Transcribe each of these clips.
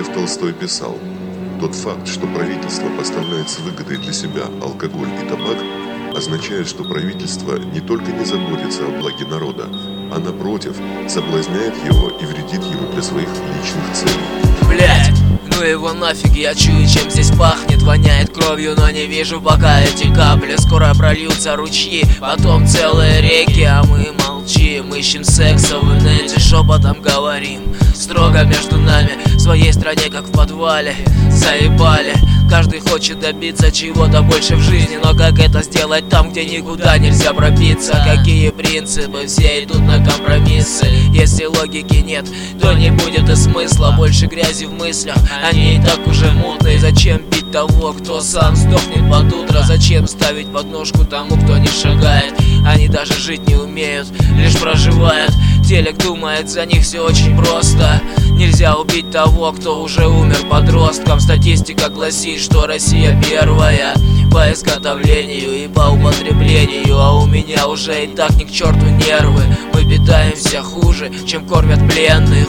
Лев Толстой писал: «Тот факт, что правительство поставляет с выгодой для себя алкоголь и табак, означает, что правительство не только не заботится о благе народа, а напротив, соблазняет его и вредит ему для своих личных целей». Блять, ну его нафиг, я чую, чем здесь пахнет. Воняет кровью, но не вижу пока эти капли. Скоро прольются ручьи, потом целые реки. А мы молчим, ищем секса в инете, шепотом говорим. Строго между нами, в своей стране, как в подвале. Заебали, каждый хочет добиться чего-то больше в жизни. Но как это сделать там, где никуда нельзя пробиться? Какие принципы, все идут на компромиссы. Если логики нет, то не будет и смысла. Больше грязи в мыслях, они и так уже мутные. Зачем бить того, кто сам сдохнет под утро? Зачем ставить подножку тому, кто не шагает? Они даже жить не умеют, лишь проживают. Телек думает, за них все очень просто. Нельзя убить того, кто уже умер подростком. Статистика гласит, что Россия первая по изготовлению и по употреблению. А у меня уже и так ни к черту нервы. Мы питаемся хуже, чем кормят пленных.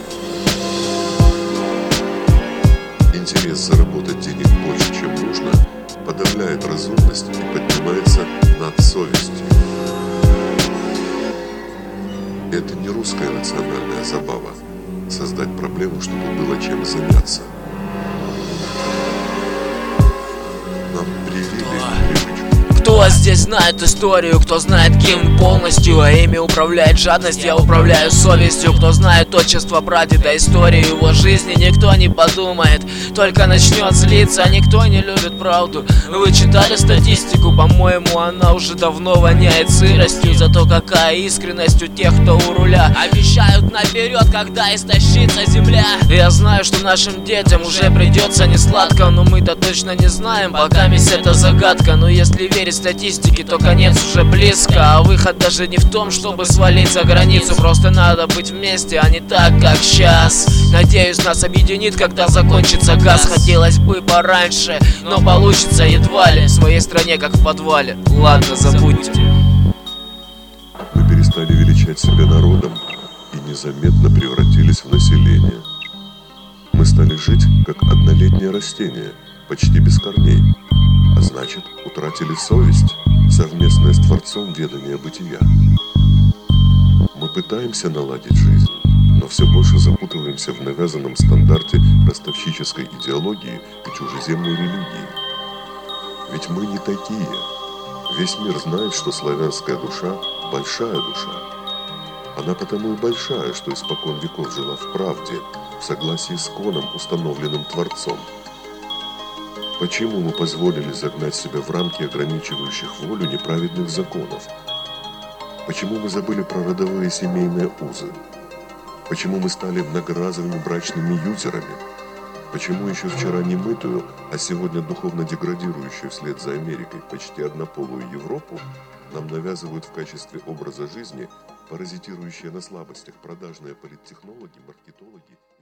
Интерес заработать денег больше, чем нужно, подавляет разумность и поднимается над совестью. Это не русская национальная забава — создать проблему, чтобы было чем заняться. Нам привили привычку. Кто здесь знает историю, кто знает гимн полностью, а ими управляет жадность, я управляю совестью. Кто знает отчество прадеда, историю его жизни, никто не подумает, только начнет злиться. Никто не любит правду. Вы читали статистику? По-моему, она уже давно воняет сыростью. Зато какая искренность у тех, кто у руля. Обещают наперед, когда истощится земля. Я знаю, что нашим детям уже придется не сладко, но мы-то точно не знаем, пока месть это загадка. Но если верить статистике, то конец уже близко. А выход даже не в том, чтобы свалить за границу. Просто надо быть вместе, а не так, как сейчас. Надеюсь, нас объединит, когда закончится газ. Хотелось бы пораньше, но получится едва ли. В своей стране, как в подвале. Ладно, забудьте. Мы перестали величать себя народом и незаметно превратились в население. Мы стали жить, как однолетнее растение, почти без корней. А значит, утратили совесть, совместное с Творцом ведание бытия. Мы пытаемся наладить жизнь, но все больше запутываемся в навязанном стандарте ростовщической идеологии и чужеземной религии. Ведь мы не такие. Весь мир знает, что славянская душа – большая душа. Она потому и большая, что испокон веков жила в правде, в согласии с коном, установленным Творцом. Почему мы позволили загнать себя в рамки ограничивающих волю неправедных законов? Почему мы забыли про родовые семейные узы? Почему мы стали многоразовыми брачными юзерами? Почему еще вчера немытую, а сегодня духовно деградирующую вслед за Америкой почти однополую Европу нам навязывают в качестве образа жизни паразитирующие на слабостях продажные политтехнологи, маркетологи?